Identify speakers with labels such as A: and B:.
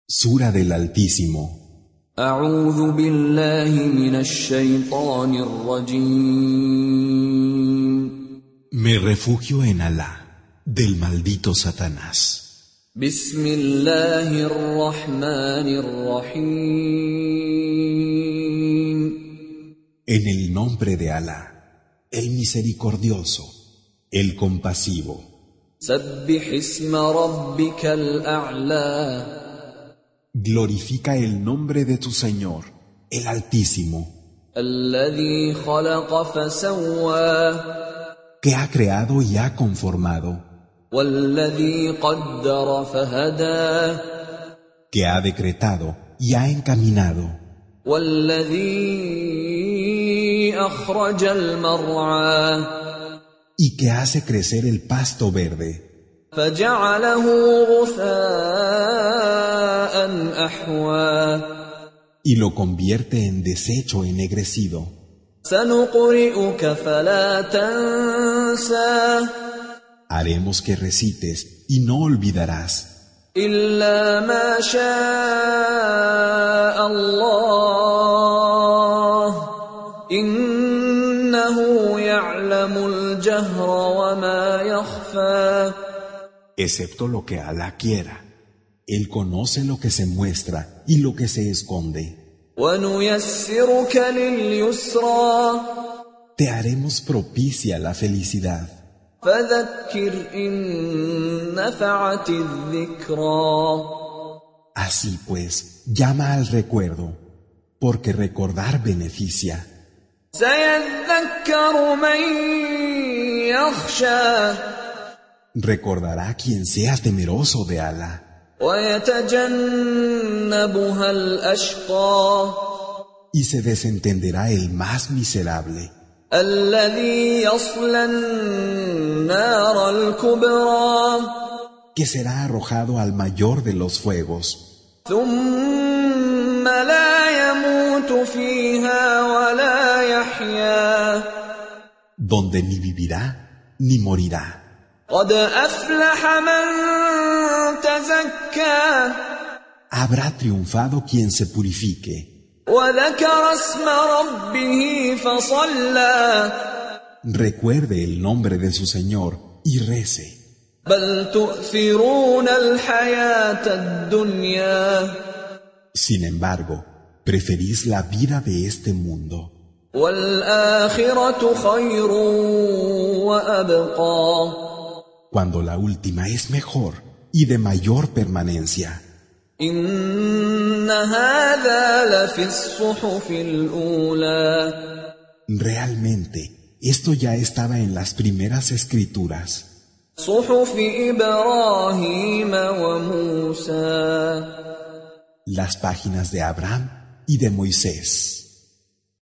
A: Sura del Altísimo.
B: أعوذ بالله من الشيطان الرجيم.
A: Me refugio en Alá, del maldito Satanás.
B: بسم الله الرحمن الرحيم.
A: En el nombre de Alá, el misericordioso, el compasivo.
B: سبح اسم ربك الأعلى.
A: Glorifica el nombre de tu Señor, el Altísimo,
B: الذي خلق فسوى
A: que ha creado y ha conformado,
B: والذي قدر فهدى
A: que ha decretado y ha encaminado,
B: والذي أخرج المرعى
A: y que hace crecer el pasto verde,
B: فجعله غثاء أحوى
A: y lo convierte en desecho ennegrecido.
B: سنقرئك فلا تنسى
A: Haremos que recites y no olvidarás,
B: إلا ما شاء الله إنه يعلم الجهر وما يخفى
A: excepto lo que Alá quiera. Él conoce lo que se muestra y lo que se esconde.
B: ونيسرك لليسرى
A: Te haremos propicia la felicidad.
B: فذكر إن نفعت الذكرى
A: Así pues, llama al recuerdo, porque recordar beneficia.
B: سيذكر من يخشى
A: Recordará quien sea temeroso de Alá,
B: ويتجنبها الأشقى
A: y se desentenderá el más miserable,
B: الذي يصلى النار الكبرى
A: que será arrojado al mayor de los fuegos,
B: ثم لا يموت فيها ولا يحيا
A: donde ni vivirá ni morirá.
B: قد أفلح من تزكى
A: Habrá triunfado quien se purifique.
B: وذكر اسم ربه فصلى
A: Recuerde el nombre de su Señor y rece.
B: بل تؤثرون الحياة الدنيا
A: Sin embargo, preferís la vida de este mundo,
B: والآخرة خير وأبقى
A: cuando la última es mejor y de mayor permanencia.
B: إن هذا لفي الصحف الأولى
A: Realmente, esto ya estaba en las primeras escrituras,
B: صحف إبراهيم وموسى
A: las páginas de Abraham y de Moisés.